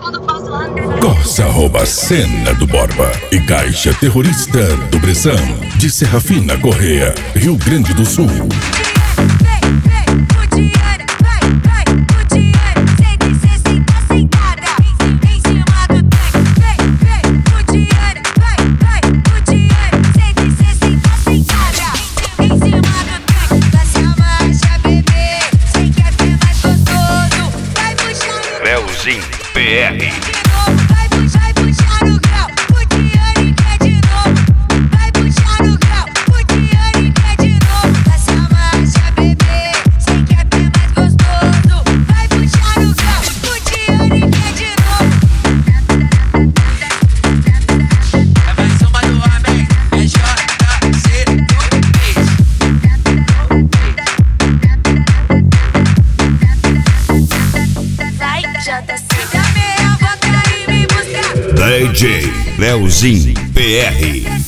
Corsa rouba a cena do Borba e Caixa Terrorista do Bressão, de Serra Fina, Correia, Rio Grande do Sul. Leozinho PR. DJ Leozinho PR.